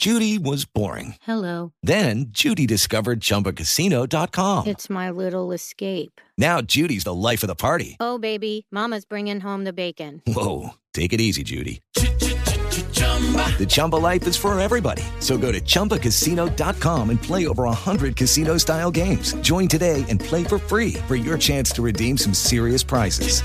Judy was boring. Hello. Then Judy discovered ChumbaCasino.com. It's my little escape. Now Judy's the life of the party. Oh, baby, mama's bringing home the bacon. Whoa, take it easy, Judy. The Chumba life is for everybody. So go to ChumbaCasino.com and play over 100 casino-style games. Join today and play for free for your chance to redeem some serious prizes.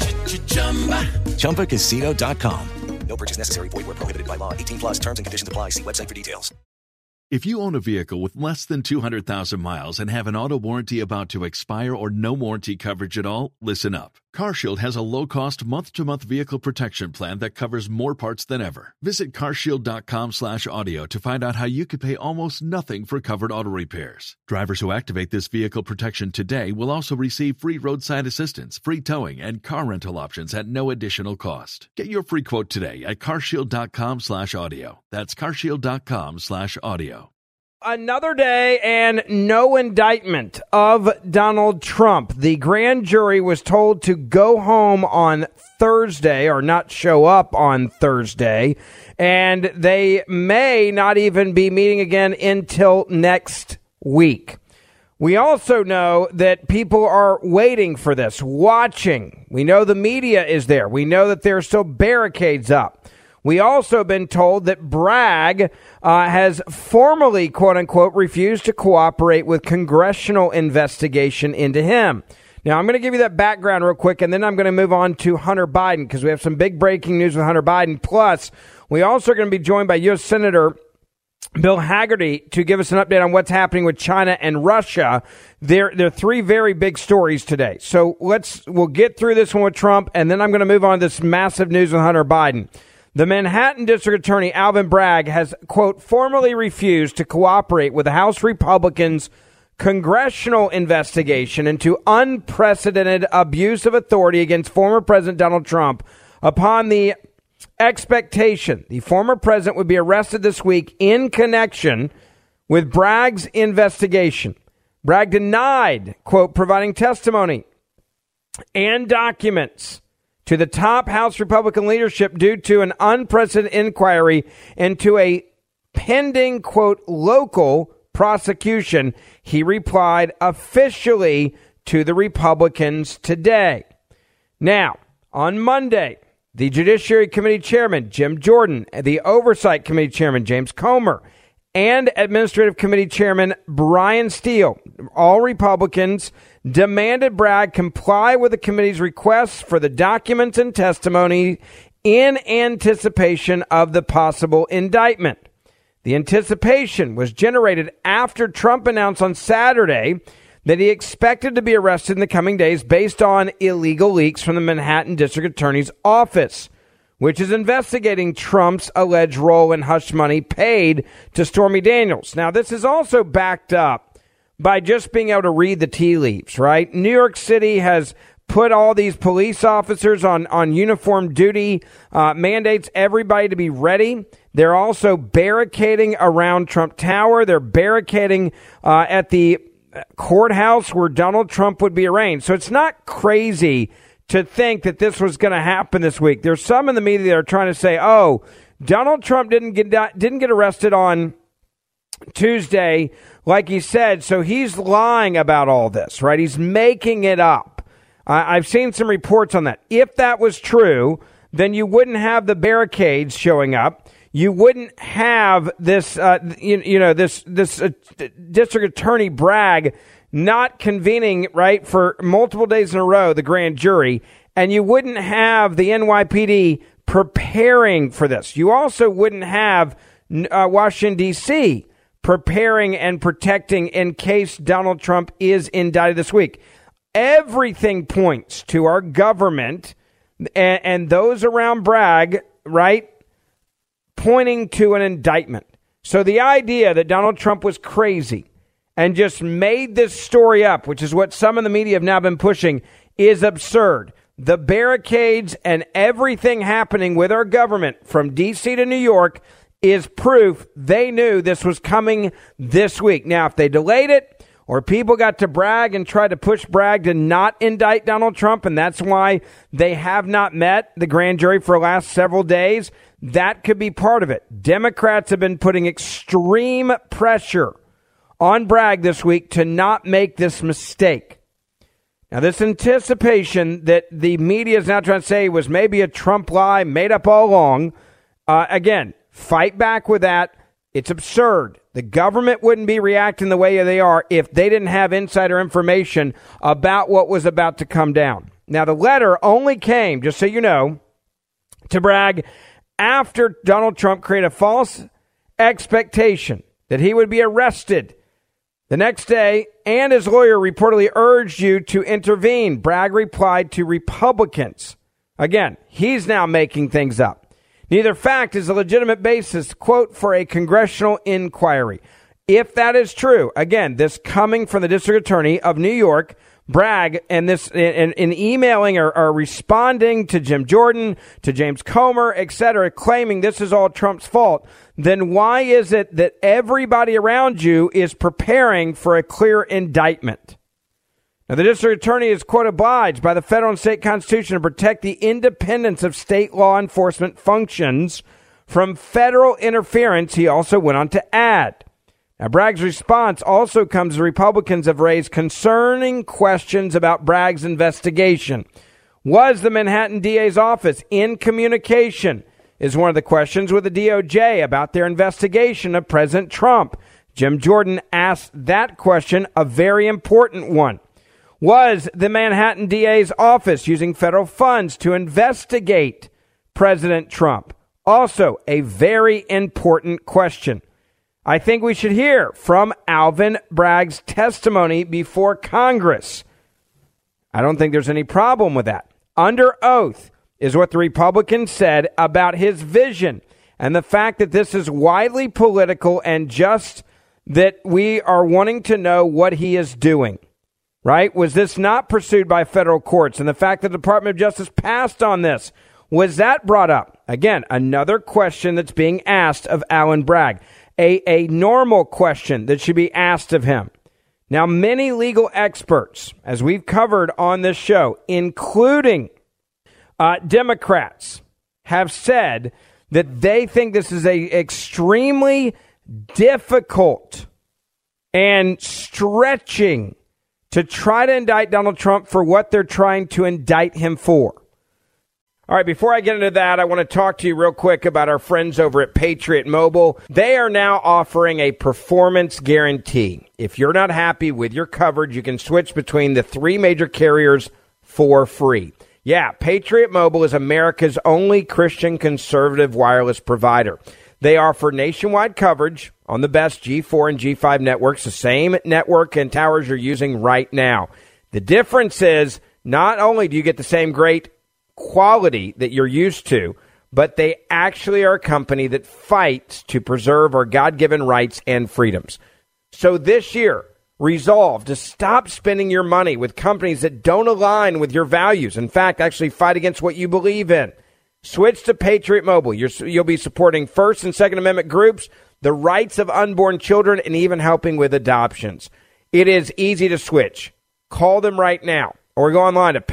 ChumbaCasino.com. No purchase necessary. Void where prohibited by law. 18 plus terms and conditions apply. See website for details. If you own a vehicle with less than 200,000 miles and have an auto warranty about to expire or no warranty coverage at all, listen up. CarShield has a low-cost month-to-month vehicle protection plan that covers more parts than ever. Visit carshield.com/audio to find out how you could pay almost nothing for covered auto repairs. Drivers who activate this vehicle protection today will also receive free roadside assistance, free towing, and car rental options at no additional cost. Get your free quote today at carshield.com/audio. That's carshield.com/audio. Another day and no indictment of Donald Trump. The grand jury was told to go home on Thursday or not show up on Thursday, and they may not even be meeting again until next week. We also know that people are waiting for this, watching. We know the media is there. We know that there are still barricades up. We also been told that Bragg has formally, quote unquote, refused to cooperate with congressional investigation into him. Now, I'm going to give you that background real quick, and then I'm going to move on to Hunter Biden because we have some big breaking news with Hunter Biden. Plus, we also are going to be joined by U.S. Senator Bill Hagerty to give us an update on what's happening with China and Russia. There are three very big stories today. So we'll get through this one with Trump, and then I'm going to move on to this massive news with Hunter Biden. The Manhattan District Attorney Alvin Bragg has, quote, formally refused to cooperate with the House Republicans' congressional investigation into unprecedented abuse of authority against former President Donald Trump upon the expectation the former president would be arrested this week in connection with Bragg's investigation. Bragg denied, quote, providing testimony and documents to the top House Republican leadership due to an unprecedented inquiry into a pending, quote, local prosecution. He replied officially to the Republicans today. Now, on Monday, the Judiciary Committee Chairman, Jim Jordan, the Oversight Committee Chairman, James Comer, and Administrative Committee Chairman Brian Steele, all Republicans, demanded Bragg comply with the committee's requests for the documents and testimony in anticipation of the possible indictment. The anticipation was generated after Trump announced on Saturday that he expected to be arrested in the coming days based on illegal leaks from the Manhattan District Attorney's office, which is investigating Trump's alleged role in hush money paid to Stormy Daniels. Now, this is also backed up by just being able to read the tea leaves, right? New York City has put all these police officers on uniform duty, mandates everybody to be ready. They're also barricading around Trump Tower. They're barricading at the courthouse where Donald Trump would be arraigned. So it's not crazy to think that this was going to happen this week. There's some in the media that are trying to say, oh, Donald Trump didn't get arrested on Tuesday like he said, so he's lying about all this, right? He's making it up. I've seen some reports on that. If that was true, then you wouldn't have the barricades showing up. You wouldn't have this, this District Attorney Bragg not convening, right, for multiple days in a row, the grand jury, and you wouldn't have the NYPD preparing for this. You also wouldn't have Washington, D.C., preparing and protecting in case Donald Trump is indicted this week. Everything points to our government and those around Bragg, right, pointing to an indictment. So the idea that Donald Trump was crazy and just made this story up, which is what some of the media have now been pushing, is absurd. The barricades and everything happening with our government from D.C. to New York is proof they knew this was coming this week. Now, if they delayed it or people got to Bragg and tried to push Bragg to not indict Donald Trump, and that's why they have not met the grand jury for the last several days, that could be part of it. Democrats have been putting extreme pressure on Bragg this week to not make this mistake. Now, this anticipation that the media is now trying to say was maybe a Trump lie made up all along, again, fight back with that. It's absurd. The government wouldn't be reacting the way they are if they didn't have insider information about what was about to come down. Now, the letter only came, just so you know, to Bragg after Donald Trump created a false expectation that he would be arrested the next day, and his lawyer reportedly urged you to intervene. Bragg replied to Republicans. Again, he's now making things up. Neither fact is a legitimate basis, quote, for a congressional inquiry. If that is true, again, this coming from the district attorney of New York, Bragg, and this in emailing or responding to Jim Jordan, to James Comer, etc., claiming this is all Trump's fault, then why is it that everybody around you is preparing for a clear indictment? Now, the district attorney is, quote, obliged by the federal and state constitution to protect the independence of state law enforcement functions from federal interference, he also went on to add. Now, Bragg's response also comes as Republicans have raised concerning questions about Bragg's investigation. Was the Manhattan DA's office in communication, is one of the questions, with the DOJ about their investigation of President Trump? Jim Jordan asked that question, a very important one. Was the Manhattan DA's office using federal funds to investigate President Trump? Also, a very important question. I think we should hear from Alvin Bragg's testimony before Congress. I don't think there's any problem with that. Under oath is what the Republicans said about his vision and the fact that this is widely political and just that we are wanting to know what he is doing. Right? Was this not pursued by federal courts? And the fact that the Department of Justice passed on this, was that brought up? Again, another question that's being asked of Alvin Bragg. A normal question that should be asked of him. Now, many legal experts, as we've covered on this show, including Democrats, have said that they think this is a extremely difficult and stretching to try to indict Donald Trump for what they're trying to indict him for. All right, before I get into that, I want to talk to you real quick about our friends over at Patriot Mobile. They are now offering a performance guarantee. If you're not happy with your coverage, you can switch between the three major carriers for free. Yeah, Patriot Mobile is America's only Christian conservative wireless provider. They offer nationwide coverage on the best G4 and G5 networks, the same network and towers you're using right now. The difference is not only do you get the same great quality that you're used to, but they actually are a company that fights to preserve our God-given rights and freedoms. So this year, resolve to stop spending your money with companies that don't align with your values. In fact, actually fight against what you believe in. Switch to Patriot Mobile. You'll be supporting First and Second Amendment groups, the rights of unborn children, and even helping with adoptions. It is easy to switch. Call them right now. Or go online to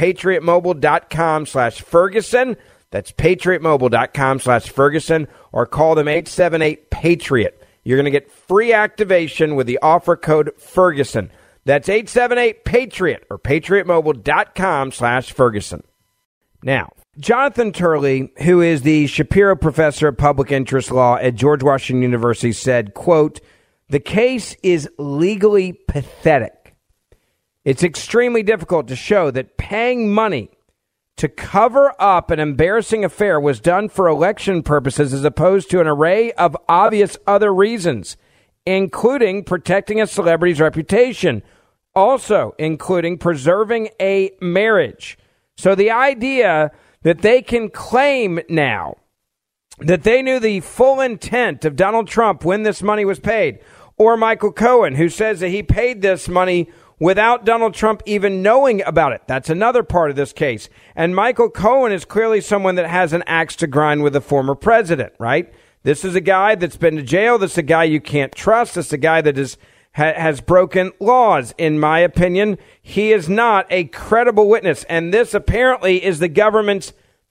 patriotmobile.com/Ferguson. That's patriotmobile.com/Ferguson. Or call them 878-PATRIOT. You're going to get free activation with the offer code Ferguson. That's 878-PATRIOT or patriotmobile.com/Ferguson. Now, Jonathan Turley, who is the Shapiro Professor of Public Interest Law at George Washington University, said, quote, "The case is legally pathetic. It's extremely difficult to show that paying money to cover up an embarrassing affair was done for election purposes as opposed to an array of obvious other reasons, including protecting a celebrity's reputation, also including preserving a marriage." So the idea that they can claim now that they knew the full intent of Donald Trump when this money was paid, or Michael Cohen, who says that he paid this money without Donald Trump even knowing about it. That's another part of this case. And Michael Cohen is clearly someone that has an axe to grind with the former president, right? This is a guy that's been to jail. This is a guy you can't trust. This is a guy that has broken laws. In my opinion, he is not a credible witness. And this apparently is the government's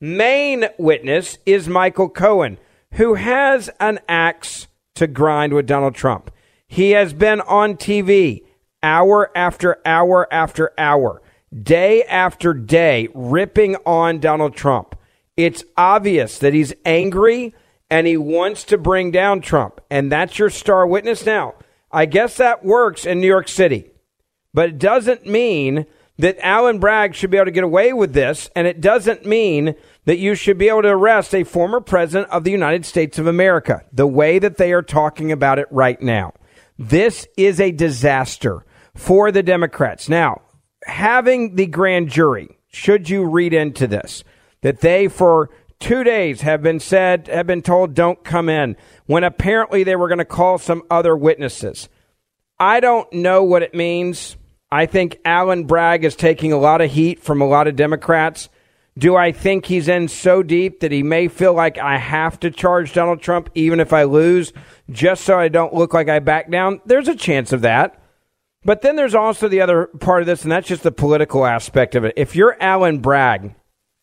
main witness is Michael Cohen, who has an axe to grind with Donald Trump. He has been on TV hour after hour after hour, day after day, ripping on Donald Trump. It's obvious that he's angry and he wants to bring down Trump. And that's your star witness now. I guess that works in New York City. But it doesn't mean that Alan Bragg should be able to get away with this. And it doesn't mean that you should be able to arrest a former president of the United States of America the way that they are talking about it right now. This is a disaster for the Democrats. Now, having the grand jury, should you read into this, that they for 2 days have been told don't come in, when apparently they were going to call some other witnesses. I don't know what it means. I think Alan Bragg is taking a lot of heat from a lot of Democrats. Do I think he's in so deep that he may feel like I have to charge Donald Trump even if I lose, just so I don't look like I back down? There's a chance of that. But then there's also the other part of this, and that's just the political aspect of it. If you're Alan Bragg,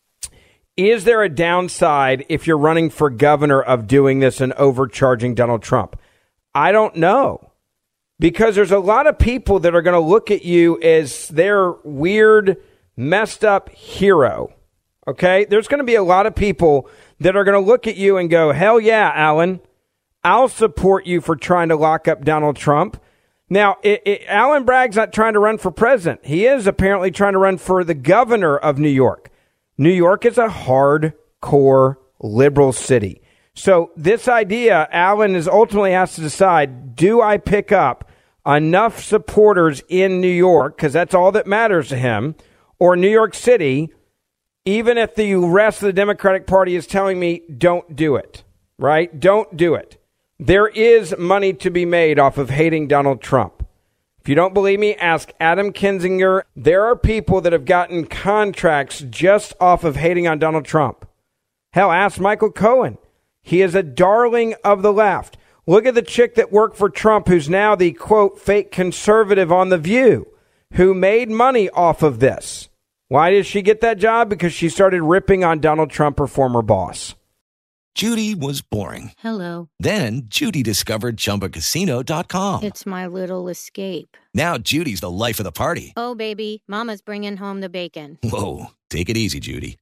is there a downside if you're running for governor of doing this and overcharging Donald Trump? I don't know. Because there's a lot of people that are going to look at you as their weird, messed up hero. Okay? There's going to be a lot of people that are going to look at you and go, hell yeah, Alan, I'll support you for trying to lock up Donald Trump. Now, Alan Bragg's not trying to run for president. He is apparently trying to run for the governor of New York. New York is a hardcore liberal city. So this idea, Alan is ultimately has to decide, do I pick up enough supporters in New York, because that's all that matters to him, or New York City, even if the rest of the Democratic Party is telling me don't do it, right? Don't do it. There is money to be made off of hating Donald Trump. If you don't believe me, ask Adam Kinzinger. There are people that have gotten contracts just off of hating on Donald Trump. Hell, ask Michael Cohen. He is a darling of the left. Look at the chick that worked for Trump, who's now the, quote, fake conservative on The View, who made money off of this. Why did she get that job? Because she started ripping on Donald Trump, her former boss. Judy was boring. Hello. Then Judy discovered ChumbaCasino.com. It's my little escape. Now Judy's the life of the party. Oh, baby, mama's bringing home the bacon. Whoa, take it easy, Judy.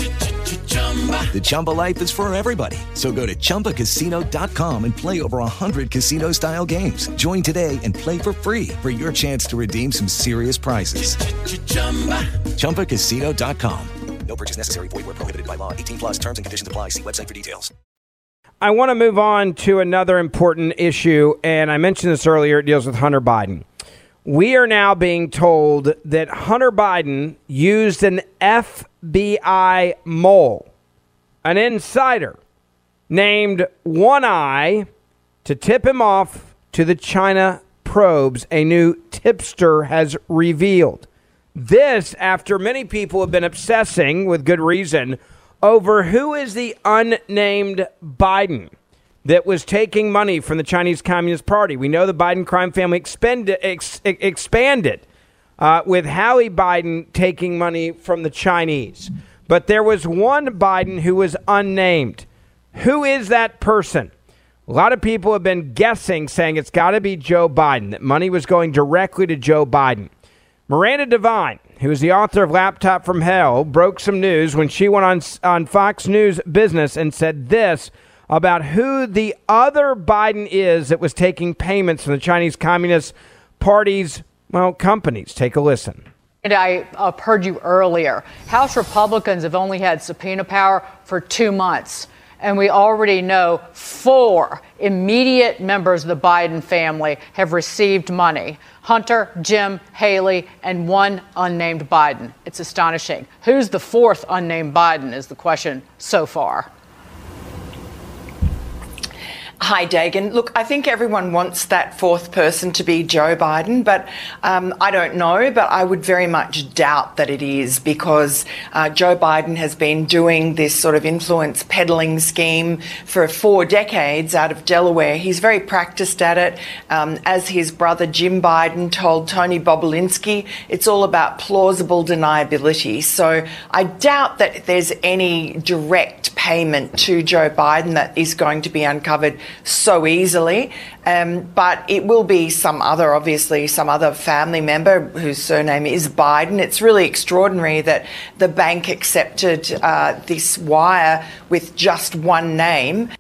The Chumba life is for everybody. So go to ChumbaCasino.com and play over 100 casino-style games. Join today and play for free for your chance to redeem some serious prizes. ChumbaCasino.com. No purchase necessary. Void where prohibited by law. 18 plus terms and conditions apply. See website for details. I want to move on to another important issue, and I mentioned this earlier. It deals with Hunter Biden. We are now being told that Hunter Biden used an FBI mole, an insider named One Eye, to tip him off to the China probes, a new tipster has revealed. This after many people have been obsessing, with good reason, over who is the unnamed Biden that was taking money from the Chinese Communist Party. We know the Biden crime family expanded with Hallie Biden taking money from the Chinese. But there was one Biden who was unnamed. Who is that person? A lot of people have been guessing, saying it's got to be Joe Biden, that money was going directly to Joe Biden. Miranda Devine, who is the author of Laptop from Hell, broke some news when she went on Fox News Business and said this about who the other Biden is that was taking payments from the Chinese Communist Party's, companies. Take a listen. And I heard you earlier. House Republicans have only had subpoena power for 2 months. And we already know 4 immediate members of the Biden family have received money. Hunter, Jim, Haley, and 1 unnamed Biden. It's astonishing. Who's the 4th unnamed Biden is the question so far. Hi, Dagan. Look, I think everyone wants that fourth person to be Joe Biden, but I don't know, but I would very much doubt that it is, because Joe Biden has been doing this sort of influence peddling scheme for 4 decades out of Delaware. He's very practiced at it. As his brother Jim Biden told Tony Bobulinski, it's all about plausible deniability. So I doubt that there's any direct payment to Joe Biden that is going to be uncovered so easily, but it will be some other family member whose surname is Biden. It's really extraordinary that the bank accepted this wire with just one name.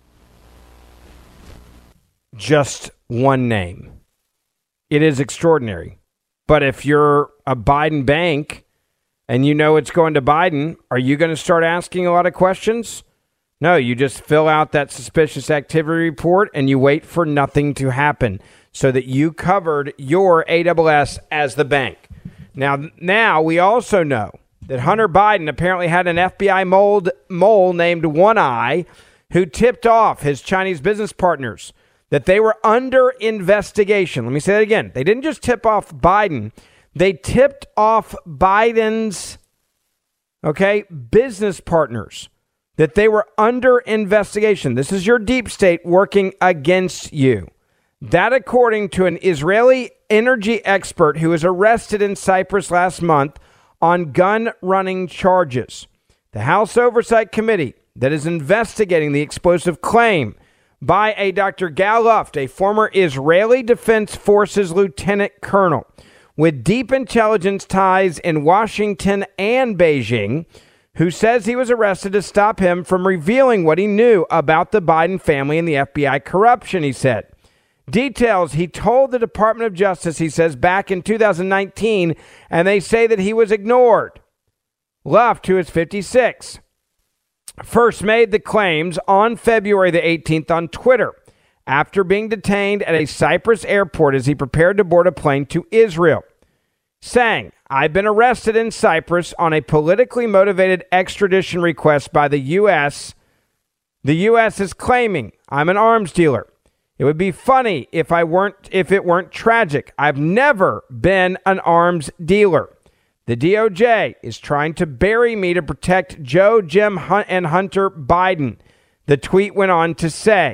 Just one name. It is extraordinary. But if you're a Biden bank and you know it's going to Biden, are you going to start asking a lot of questions? No, you just fill out that suspicious activity report and you wait for nothing to happen so that you covered your ASS as the bank. Now we also know that Hunter Biden apparently had an FBI mole named One Eye who tipped off his Chinese business partners that they were under investigation. Let me say that again. They didn't just tip off Biden. They tipped off Biden's, business partners that they were under investigation. This is your deep state working against you. That, according to an Israeli energy expert who was arrested in Cyprus last month on gun running charges. The House Oversight Committee that is investigating the explosive claim by a Dr. Gal Luft, a former Israeli Defense Forces lieutenant colonel with deep intelligence ties in Washington and Beijing, who says he was arrested to stop him from revealing what he knew about the Biden family and the FBI corruption, he said. Details he told the Department of Justice, he says, back in 2019, and they say that he was ignored. Luft, who is 56, first made the claims on February the 18th on Twitter after being detained at a Cyprus airport as he prepared to board a plane to Israel, saying, "I've been arrested in Cyprus on a politically motivated extradition request by the U.S. The U.S. is claiming I'm an arms dealer. It would be funny if it weren't tragic. I've never been an arms dealer. The DOJ is trying to bury me to protect Joe, Jim, and Hunter Biden," the tweet went on to say.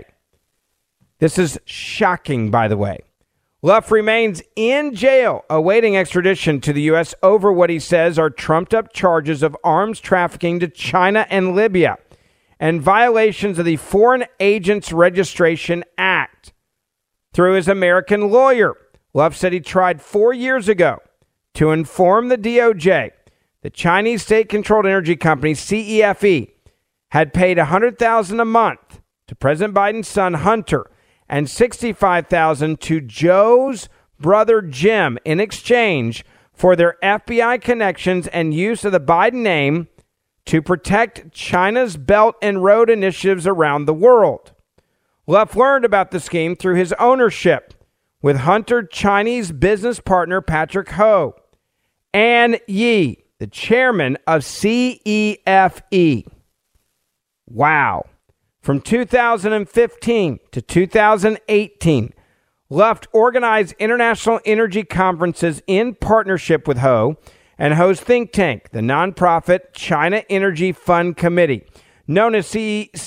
This is shocking, by the way. Luft remains in jail awaiting extradition to the U.S. over what he says are trumped-up charges of arms trafficking to China and Libya and violations of the Foreign Agents Registration Act. Through his American lawyer, Luft said he tried 4 years ago to inform the DOJ the Chinese state-controlled energy company CEFE had paid $100,000 a month to President Biden's son Hunter and $65,000 to Joe's brother Jim in exchange for their FBI connections and use of the Biden name to protect China's Belt and Road initiatives around the world. Luft learned about the scheme through his ownership with Hunter Chinese business partner Patrick Ho and Yi, the chairman of CEFE. Wow. From 2015 to 2018, Luft organized international energy conferences in partnership with Ho and Ho's think tank, the nonprofit China Energy Fund Committee, known as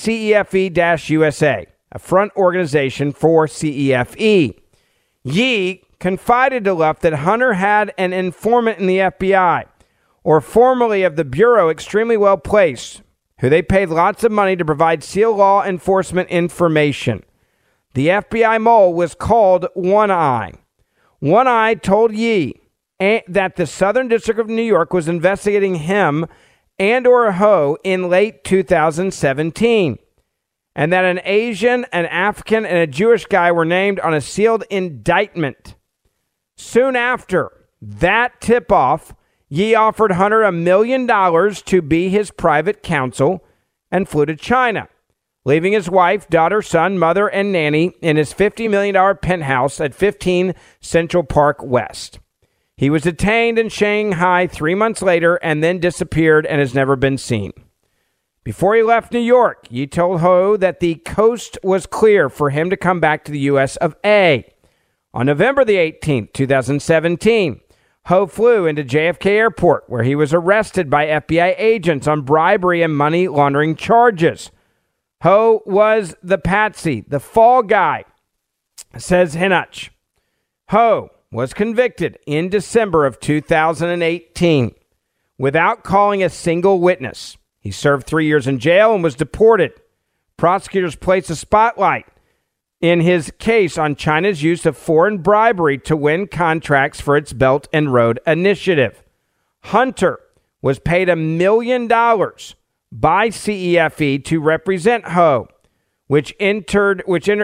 CEFE-USA, a front organization for CEFE. Yi confided to Luft that Hunter had an informant in the FBI, or formerly of the Bureau, extremely well placed, who they paid lots of money to provide SEAL law enforcement information. The FBI mole was called One Eye. One Eye told Yi that the Southern District of New York was investigating him and or Ho in late 2017, and that an Asian, an African, and a Jewish guy were named on a sealed indictment. Soon after that tip-off, Yi offered Hunter $1 million to be his private counsel and flew to China, leaving his wife, daughter, son, mother, and nanny in his $50 million penthouse at 15 Central Park West. He was detained in Shanghai 3 months later and then disappeared and has never been seen. Before he left New York, Yi told Ho that the coast was clear for him to come back to the U.S. of A. On November the 18th, 2017, Ho flew into JFK Airport, where he was arrested by FBI agents on bribery and money laundering charges. Ho was the patsy, the fall guy, says Hinach. Ho was convicted in December of 2018 without calling a single witness. He served 3 years in jail and was deported. Prosecutors placed a spotlight in his case on China's use of foreign bribery to win contracts for its Belt and Road Initiative. Hunter was paid $1 million by CEFE to represent Ho, which entailed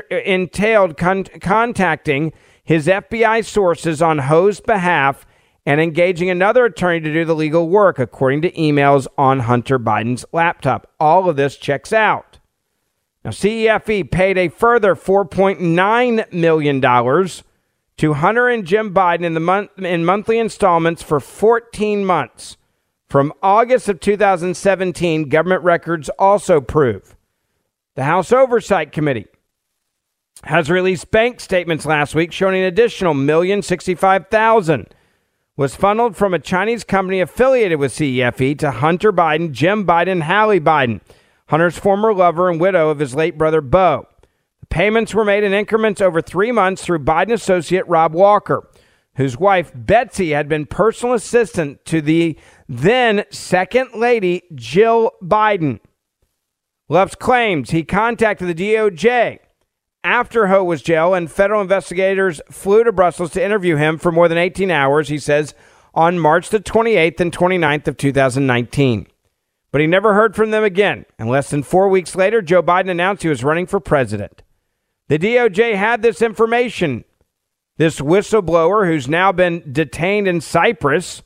contacting his FBI sources on Ho's behalf and engaging another attorney to do the legal work, according to emails on Hunter Biden's laptop. All of this checks out. Now, CEFE paid a further $4.9 million to Hunter and Jim Biden in monthly installments for 14 months. From August of 2017, government records also prove. The House Oversight Committee has released bank statements last week showing an additional $1,065,000 was funneled from a Chinese company affiliated with CEFE to Hunter Biden, Jim Biden, Hallie Biden, Hunter's former lover and widow of his late brother, Beau. The payments were made in increments over 3 months through Biden associate Rob Walker, whose wife, Betsy, had been personal assistant to the then Second Lady, Jill Biden. Lutz claims he contacted the DOJ after Ho was jailed, and federal investigators flew to Brussels to interview him for more than 18 hours, he says, on March the 28th and 29th of 2019. But he never heard from them again, and less than 4 weeks later, Joe Biden announced he was running for president. The DOJ had this information. This whistleblower, who's now been detained in Cyprus,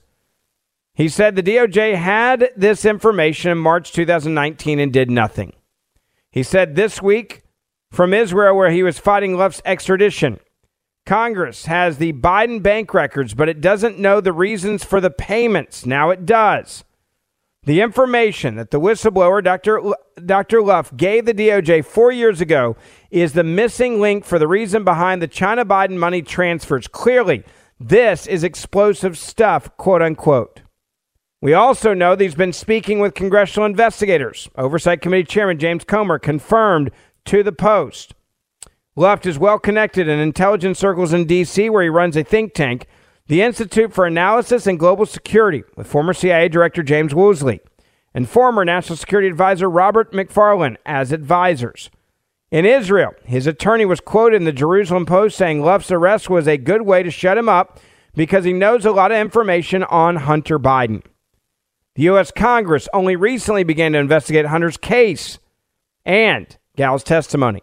he said the DOJ had this information in March 2019 and did nothing. He said this week, from Israel, where he was fighting left's extradition, Congress has the Biden bank records, but it doesn't know the reasons for the payments. Now it does. The information that the whistleblower, Dr. Luff, gave the DOJ 4 years ago is the missing link for the reason behind the China-Biden money transfers. Clearly, this is explosive stuff, quote unquote. We also know that he's been speaking with congressional investigators. Oversight Committee Chairman James Comer confirmed to the Post. Luft is well connected in intelligence circles in D.C., where he runs a think tank, the Institute for Analysis and Global Security, with former CIA Director James Woolsey and former National Security Advisor Robert McFarlane as advisors. In Israel, his attorney was quoted in the Jerusalem Post saying Luft's arrest was a good way to shut him up because he knows a lot of information on Hunter Biden. The U.S. Congress only recently began to investigate Hunter's case and Gal's testimony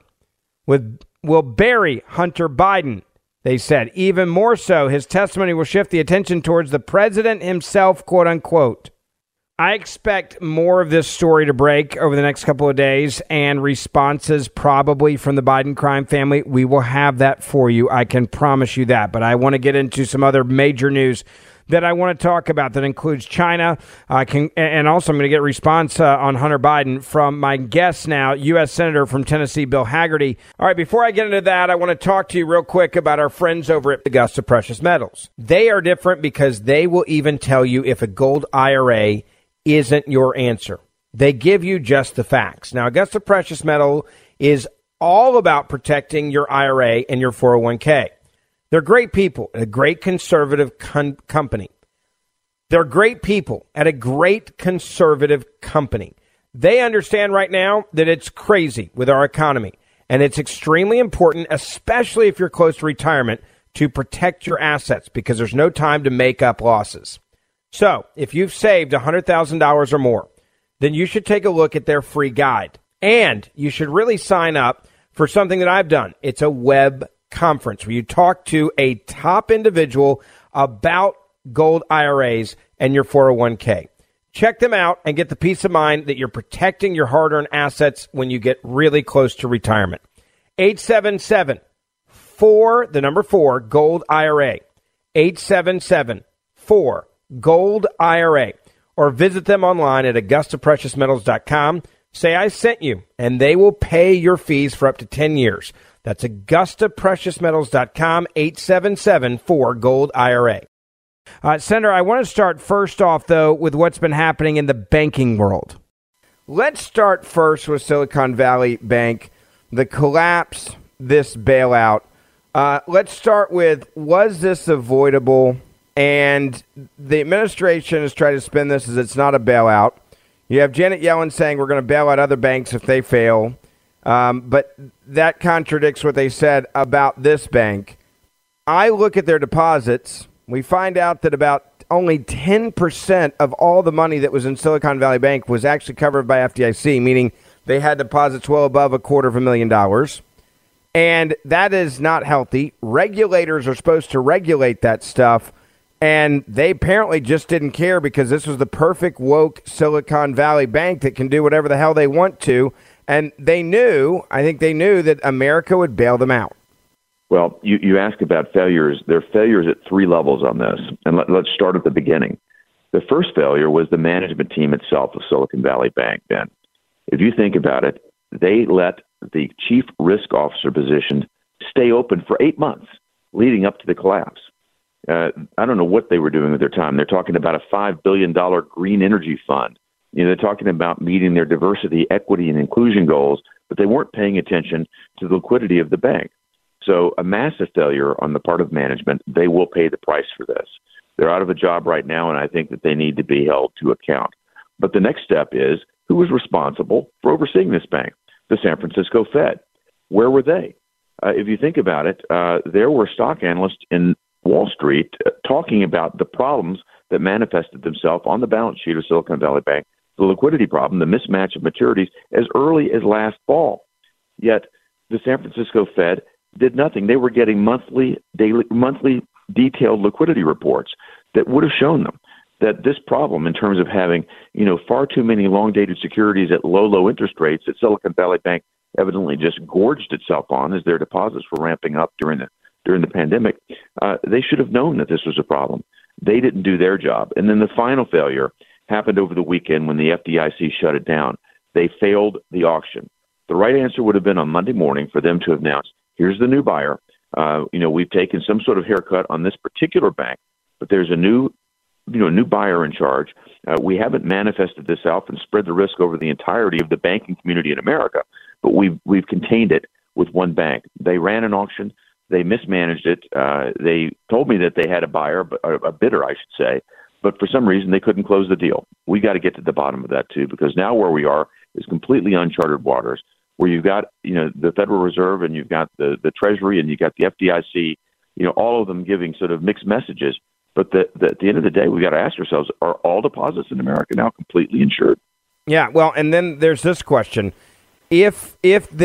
will bury Hunter Biden, they said. Even more so, his testimony will shift the attention towards the president himself, quote unquote. I expect more of this story to break over the next couple of days and responses probably from the Biden crime family. We will have that for you. I can promise you that. But I want to get into some other major news that I want to talk about that includes China. And also I'm going to get a response on Hunter Biden from my guest now, U.S. Senator from Tennessee, Bill Hagerty. All right, before I get into that, I want to talk to you real quick about our friends over at Augusta Precious Metals. They are different because they will even tell you if a gold IRA isn't your answer. They give you just the facts. Now, Augusta Precious Metal is all about protecting your IRA and your 401k. They're great people at a great conservative company. They're great people at a great conservative company. They understand right now that it's crazy with our economy, and it's extremely important, especially if you're close to retirement, to protect your assets because there's no time to make up losses. So if you've saved $100,000 or more, then you should take a look at their free guide. And you should really sign up for something that I've done. It's a web conference where you talk to a top individual about gold IRAs and your 401k. Check them out and get the peace of mind that you're protecting your hard-earned assets when you get really close to retirement. 877-4, gold IRA. 877-4, gold IRA. Or visit them online at AugustaPreciousMetals.com. Say I sent you, and they will pay your fees for up to 10 years. That's AugustaPreciousMetals.com, 877-4-GOLD-IRA. Senator, I want to start first off, though, with what's been happening in the banking world. Let's start first with Silicon Valley Bank, the collapse, this bailout. Let's start with, was this avoidable? And the administration has tried to spin this as it's not a bailout. You have Janet Yellen saying we're going to bail out other banks if they fail. But that contradicts what they said about this bank. I look at their deposits. We find out that about only 10% of all the money that was in Silicon Valley Bank was actually covered by FDIC, meaning they had deposits well above $250,000. And that is not healthy. Regulators are supposed to regulate that stuff. And they apparently just didn't care because this was the perfect woke Silicon Valley Bank that can do whatever the hell they want to. And they knew, I think they knew that America would bail them out. Well, you ask about failures. There are failures at three levels on this. And let's start at the beginning. The first failure was the management team itself of Silicon Valley Bank, Ben. If you think about it, they let the chief risk officer position stay open for 8 months leading up to the collapse. I don't know what they were doing with their time. They're talking about a $5 billion green energy fund. They're talking about meeting their diversity, equity, and inclusion goals, but they weren't paying attention to the liquidity of the bank. So a massive failure on the part of management. They will pay the price for this. They're out of a job right now, and I think that they need to be held to account. But the next step is, who was responsible for overseeing this bank? The San Francisco Fed. Where were they? If you think about it, there were stock analysts in Wall Street talking about the problems that manifested themselves on the balance sheet of Silicon Valley Bank, the liquidity problem, the mismatch of maturities as early as last fall. Yet the San Francisco Fed did nothing. They were getting monthly detailed liquidity reports that would have shown them that this problem in terms of having, far too many long-dated securities at low interest rates that Silicon Valley Bank evidently just gorged itself on as their deposits were ramping up during the pandemic, they should have known that this was a problem. They didn't do their job. And then the final failure happened over the weekend when the FDIC shut it down. They failed the auction. The right answer would have been on Monday morning for them to have announced, here's the new buyer. We've taken some sort of haircut on this particular bank, but there's a new buyer in charge. We haven't manifested this out and spread the risk over the entirety of the banking community in America, but we've contained it with one bank. They ran an auction. They mismanaged it. They told me that they had a buyer, a bidder, I should say, but for some reason they couldn't close the deal. We got to get to the bottom of that too, because now where we are is completely uncharted waters, where you've got the Federal Reserve and you've got the Treasury and you've got the FDIC, all of them giving sort of mixed messages. But at the end of the day, we got to ask ourselves: are all deposits in America now completely insured? Yeah. Well, and then there's this question. If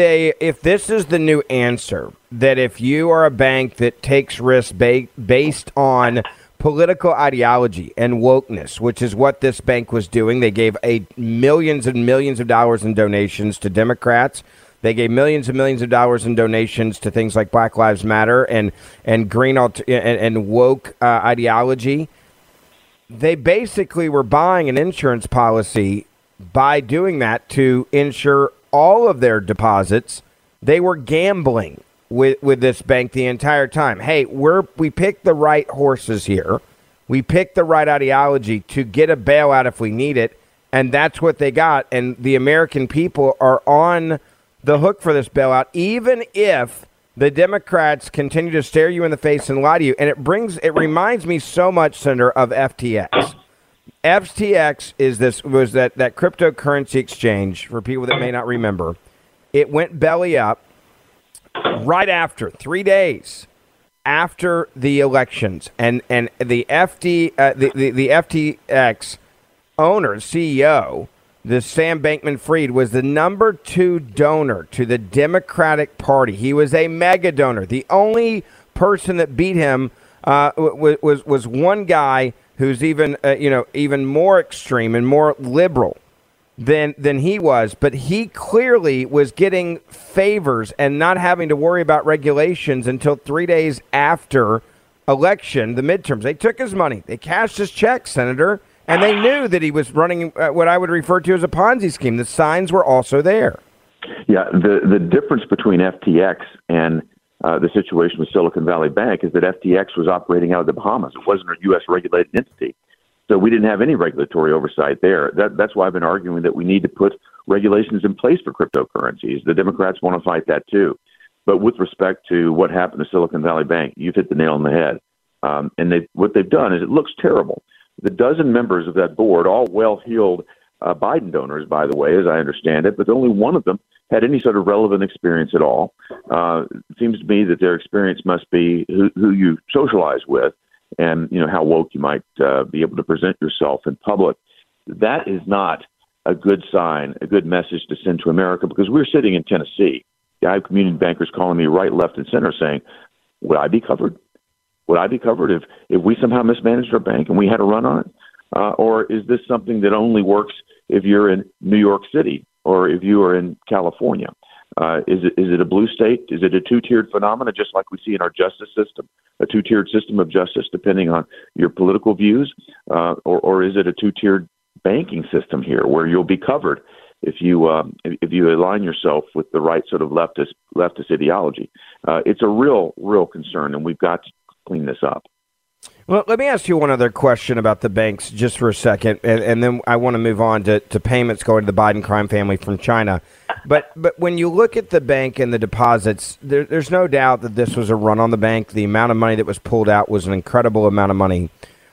this is the new answer, that if you are a bank that takes risks based on political ideology and wokeness, which is what this bank was doing, they gave millions and millions of dollars in donations to Democrats. They gave millions and millions of dollars in donations to things like Black Lives Matter and green and woke ideology. They basically were buying an insurance policy by doing that to insure all of their deposits. They were gambling with this bank the entire time. Hey, we picked the right horses here. We picked the right ideology to get a bailout if we need it, and that's what they got. And the American people are on the hook for this bailout, even if the Democrats continue to stare you in the face and lie to you. And it reminds me so much, Senator, of FTX. FTX was that cryptocurrency exchange, for people that may not remember. It went belly up right after 3 days after the elections, and the FTX owner, CEO, the Sam Bankman-Fried, was the number 2 donor to the Democratic Party. He was a mega donor. The only person that beat him was one guy who's even more extreme and more liberal than he was, but he clearly was getting favors and not having to worry about regulations until 3 days after election, the midterms. They took his money, they cashed his check, Senator, And they knew that he was running what I would refer to as a Ponzi scheme. The signs were also there. Yeah, the difference between FTX and the situation with Silicon Valley Bank is that FTX was operating out of the Bahamas. It wasn't a U.S. regulated entity. So we didn't have any regulatory oversight there. That's why I've been arguing that we need to put regulations in place for cryptocurrencies. The Democrats want to fight that too. But with respect to what happened to Silicon Valley Bank, you've hit the nail on the head. And what they've done is it looks terrible. The dozen members of that board, all well-heeled Biden donors, by the way, as I understand it, but only one of them had any sort of relevant experience at all. It seems to me that their experience must be who you socialize with and, how woke you might be able to present yourself in public. That is not a good sign, a good message to send to America, because we're sitting in Tennessee. I have community bankers calling me right, left, and center saying, would I be covered? Would I be covered if we somehow mismanaged our bank and we had a run on it? Or is this something that only works if you're in New York City or if you are in California? Is it a blue state? Is it a two-tiered phenomenon, just like we see in our justice system, a two-tiered system of justice depending on your political views? Or is it a two-tiered banking system here where you'll be covered if you align yourself with the right sort of leftist ideology? It's a real concern, and we've got to clean this up. Well, let me ask you one other question about the banks just for a second, and then I want to move on to payments going to the Biden crime family from China. But when you look at the bank and the deposits, there's no doubt that this was a run on the bank. The amount of money that was pulled out was an incredible amount of money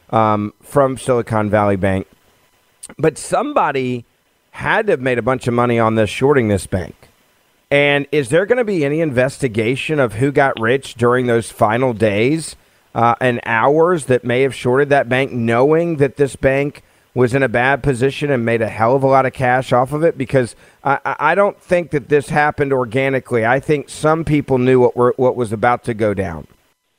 from Silicon Valley Bank. But somebody had to have made a bunch of money on this, shorting this bank. And is there going to be any investigation of who got rich during those final days and hours that may have shorted that bank, knowing that this bank was in a bad position and made a hell of a lot of cash off of it? Because I don't think that this happened organically. I think some people knew what was about to go down.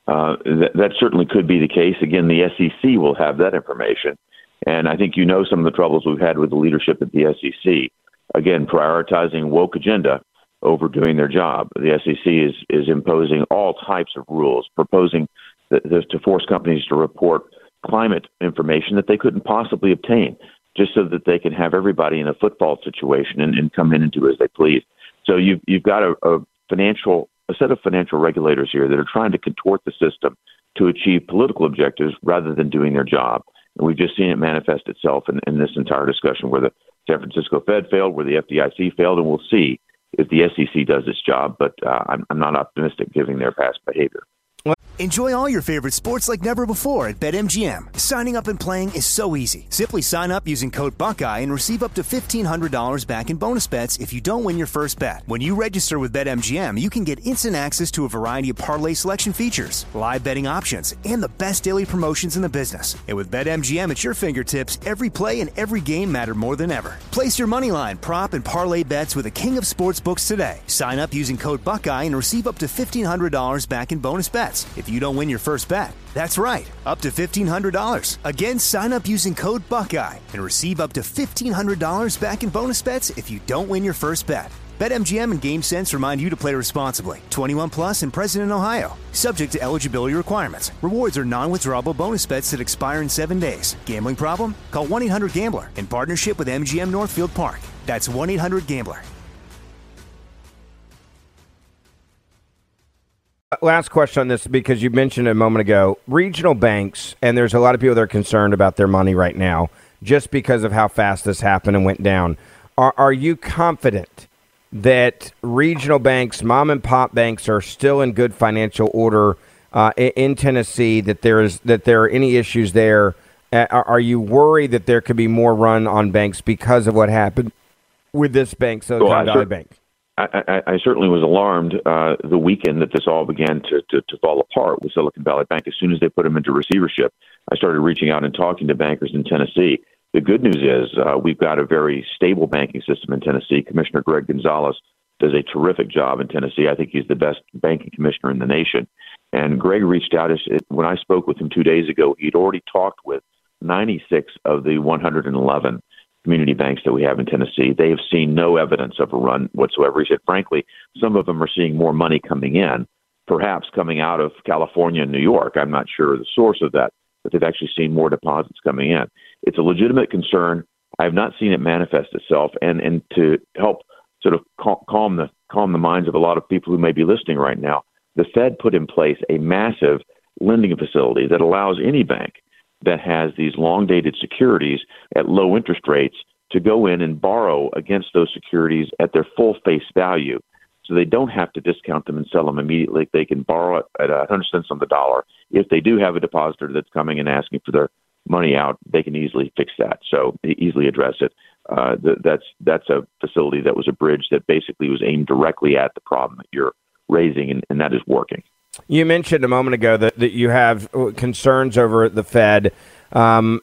That certainly could be the case. Again, the SEC will have that information. And I think some of the troubles we've had with the leadership at the SEC. Again, prioritizing woke agenda over doing their job. The SEC is imposing all types of rules, proposing to force companies to report climate information that they couldn't possibly obtain, just so that they can have everybody in a football situation and come in and do as they please. So you've got a set of financial regulators here that are trying to contort the system to achieve political objectives rather than doing their job. And we've just seen it manifest itself in this entire discussion, where the San Francisco Fed failed, where the FDIC failed, and we'll see if the SEC does its job. But I'm not optimistic given their past behavior. Enjoy all your favorite sports like never before at BetMGM. Signing up and playing is so easy. Simply sign up using code Buckeye and receive up to $1,500 back in bonus bets if you don't win your first bet. When you register with BetMGM, you can get instant access to a variety of parlay selection features, live betting options, and the best daily promotions in the business. And with BetMGM at your fingertips, every play and every game matter more than ever. Place your moneyline, prop, and parlay bets with the king of sportsbooks today. Sign up using code Buckeye and receive up to $1,500 back in bonus bets if you don't win your first bet. That's right, up to $1,500. Again, sign up using code Buckeye and receive up to $1,500 back in bonus bets if you don't win your first bet. BetMGM and GameSense remind you to play responsibly. 21 plus and present in Ohio. Subject to eligibility requirements. Rewards are non-withdrawable bonus bets that expire in 7 days. Gambling problem? Call 1-800-GAMBLER in partnership with MGM Northfield Park. That's 1-800-GAMBLER. Last question on this, because you mentioned a moment ago, regional banks, and there's a lot of people that are concerned about their money right now just because of how fast this happened and went down. Are you confident that regional banks, mom and pop banks, are still in good financial order in Tennessee, that there are any issues there? Are you worried that there could be more run on banks because of what happened with this bank, Silicon Valley Bank? I certainly was alarmed the weekend that this all began to fall apart with Silicon Valley Bank. As soon as they put them into receivership, I started reaching out and talking to bankers in Tennessee. The good news is we've got a very stable banking system in Tennessee. Commissioner Greg Gonzalez does a terrific job in Tennessee. I think he's the best banking commissioner in the nation. And Greg reached out. When I spoke with him 2 days ago, he'd already talked with 96 of the 111 community banks that we have in Tennessee. They have seen no evidence of a run whatsoever. He said, frankly, some of them are seeing more money coming in, perhaps coming out of California and New York. I'm not sure of the source of that that they've actually seen more deposits coming in. It's a legitimate concern. I have not seen it manifest itself, and to help sort of calm the minds of a lot of people who may be listening right now, the Fed put in place a massive lending facility that allows any bank that has these long-dated securities at low interest rates to go in and borrow against those securities at their full face value. So they don't have to discount them and sell them immediately. They can borrow it at 100 cents on the dollar. If they do have a depositor that's coming and asking for their money out, they can easily fix that. So they easily address it. That's a facility that was a bridge that basically was aimed directly at the problem that you're raising, and that is working. You mentioned a moment ago that you have concerns over the Fed and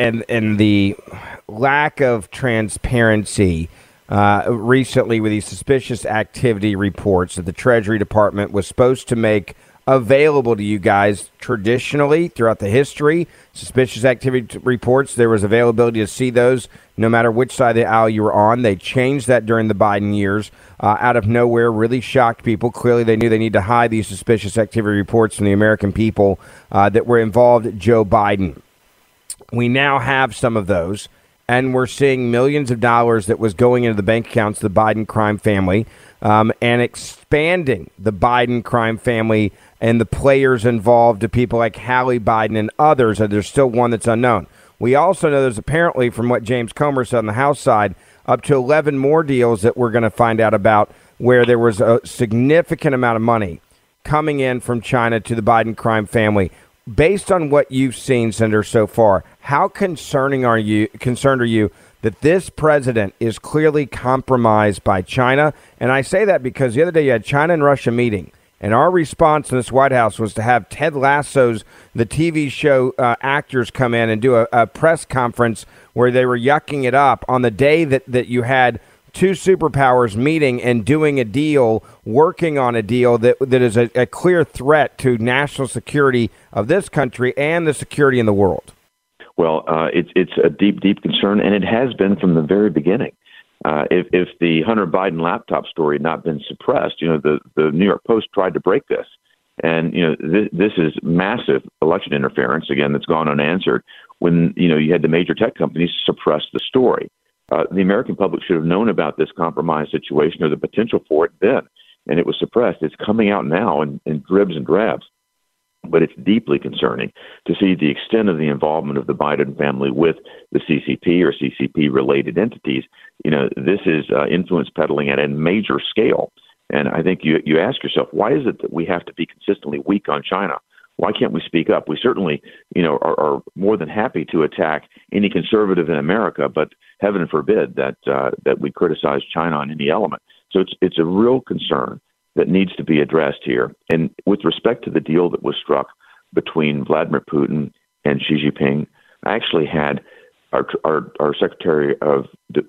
the lack of transparency recently with these suspicious activity reports that the Treasury Department was supposed to make available to you guys traditionally throughout the history. Suspicious activity reports, there was availability to see those no matter which side of the aisle you were on. They changed that during the Biden years out of nowhere, really shocked people. Clearly they knew they need to hide these suspicious activity reports from the American people that were involved in Joe Biden. We now have some of those, and we're seeing millions of dollars that was going into the bank accounts of the Biden crime family and expanding the Biden crime family and the players involved to people like Hallie Biden and others. And there's still one that's unknown. We also know there's apparently, from what James Comer said on the House side, up to 11 more deals that we're going to find out about where there was a significant amount of money coming in from China to the Biden crime family. Based on what you've seen, Senator, so far, how concerned are you that this president is clearly compromised by China? And I say that because the other day you had China and Russia meeting, and our response in this White House was to have Ted Lasso's, the TV show actors, come in and do a press conference where they were yucking it up on the day that you had two superpowers meeting and doing a deal, working on a deal that is a clear threat to national security of this country and the security in the world. Well, it's a deep, deep concern, and it has been from the very beginning. If the Hunter Biden laptop story had not been suppressed, the New York Post tried to break this. And, this is massive election interference, again, that's gone unanswered when, you had the major tech companies suppress the story. The American public should have known about this compromise situation or the potential for it then, and it was suppressed. It's coming out now in dribs and drabs, but it's deeply concerning to see the extent of the involvement of the Biden family with the CCP or CCP-related entities. This is influence peddling at a major scale, and I think you ask yourself, why is it that we have to be consistently weak on China? Why can't we speak up? We certainly, are more than happy to attack any conservative in America, but heaven forbid that we criticize China on any element. So it's a real concern that needs to be addressed here. And with respect to the deal that was struck between Vladimir Putin and Xi Jinping, I actually had our Secretary of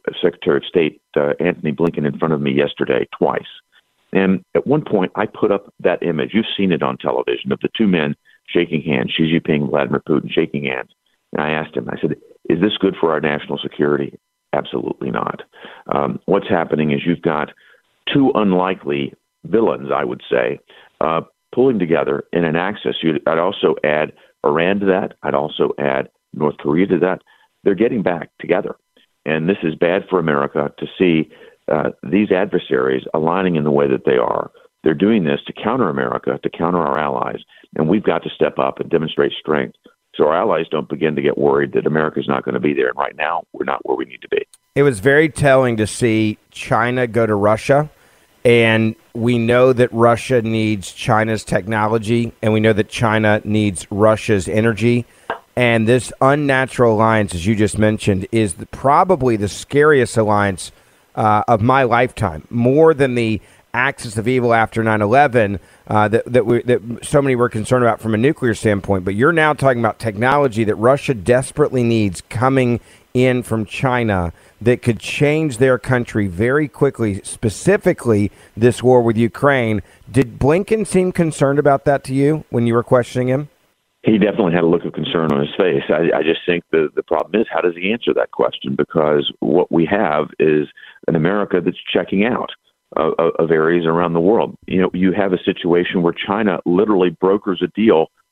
State Antony Blinken in front of me yesterday twice. And at one point, I put up that image. You've seen it on television of the two men shaking hands, Xi Jinping and Vladimir Putin shaking hands. And I asked him, I said, is this good for our national security? Absolutely not. What's happening is you've got two unlikely villains, I would say, pulling together in an axis. I'd also add Iran to that. I'd also add North Korea to that. They're getting back together. And this is bad for America to see these adversaries aligning in the way that they are. They're doing this to counter America, to counter our allies, and we've got to step up and demonstrate strength so our allies don't begin to get worried that America's not going to be there. And right now, we're not where we need to be. It was very telling to see China go to Russia, and we know that Russia needs China's technology, and we know that China needs Russia's energy. And this unnatural alliance, as you just mentioned, is probably the scariest alliance of my lifetime, more than the axis of evil after 9/11 that so many were concerned about from a nuclear standpoint. But you're now talking about technology that Russia desperately needs coming in from China that could change their country very quickly, specifically this war with Ukraine. Did Blinken seem concerned about that to you when you were questioning him? He definitely had a look of concern on his face. I just think the problem is, how does he answer that question? Because what we have is an America that's checking out of areas around the world. You have a situation where China literally brokers a deal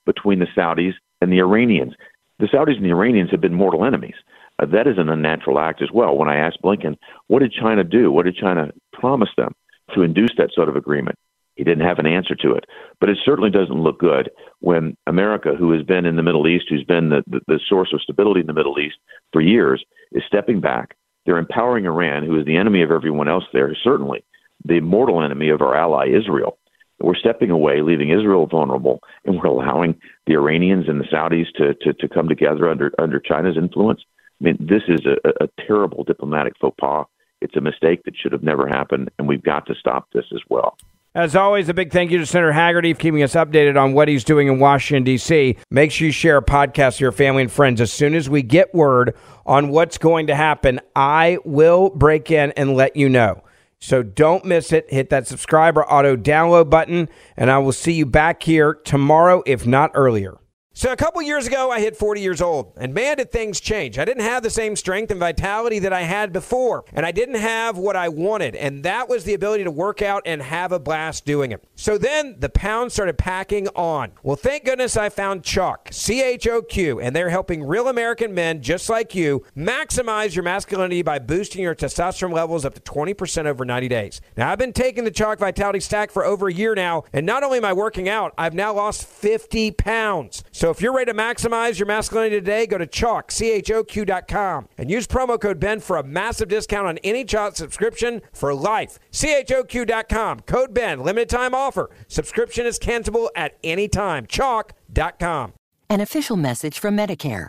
between the Saudis and the Iranians. The Saudis and the Iranians have been mortal enemies. That is an unnatural act as well. When I asked Blinken, what did China do? What did China promise them to induce that sort of agreement? He didn't have an answer to it. But it certainly doesn't look good when America, who has been in the Middle East, who's been the source of stability in the Middle East for years, is stepping back. They're empowering Iran, who is the enemy of everyone else there, certainly the mortal enemy of our ally, Israel. We're stepping away, leaving Israel vulnerable, and we're allowing the Iranians and the Saudis to come together under China's influence. I mean, this is a terrible diplomatic faux pas. It's a mistake that should have never happened, and we've got to stop this as well. As always, a big thank you to Senator Hagerty for keeping us updated on what he's doing in Washington, D.C. Make sure you share a podcast with your family and friends. As soon as we get word on what's going to happen, I will break in and let you know. So don't miss it. Hit that subscribe or auto download button, and I will see you back here tomorrow, if not earlier. So a couple years ago, I hit 40 years old, and man, did things change. I didn't have the same strength and vitality that I had before, and I didn't have what I wanted, and that was the ability to work out and have a blast doing it. So then the pounds started packing on. Well, thank goodness I found CHOQ, C-H-O-Q, and they're helping real American men just like you maximize your masculinity by boosting your testosterone levels up to 20% over 90 days. Now, I've been taking the CHOQ Vitality Stack for over a year now, and not only am I working out, I've now lost 50 pounds. So if you're ready to maximize your masculinity today, go to CHOQ, CHOQ.com, and use promo code BEN for a massive discount on any CHOQ subscription for life. CHOQ.com, code BEN, limited time offer. Subscription is cancelable at any time. CHOQ.com. An official message from Medicare.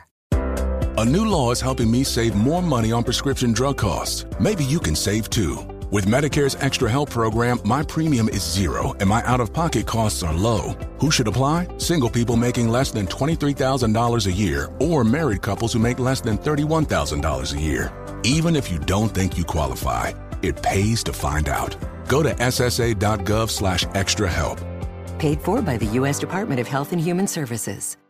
A new law is helping me save more money on prescription drug costs. Maybe you can save too. With Medicare's Extra Help program, my premium is zero and my out-of-pocket costs are low. Who should apply? Single people making less than $23,000 a year or married couples who make less than $31,000 a year. Even if you don't think you qualify, it pays to find out. Go to ssa.gov/extrahelp. Paid for by the U.S. Department of Health and Human Services.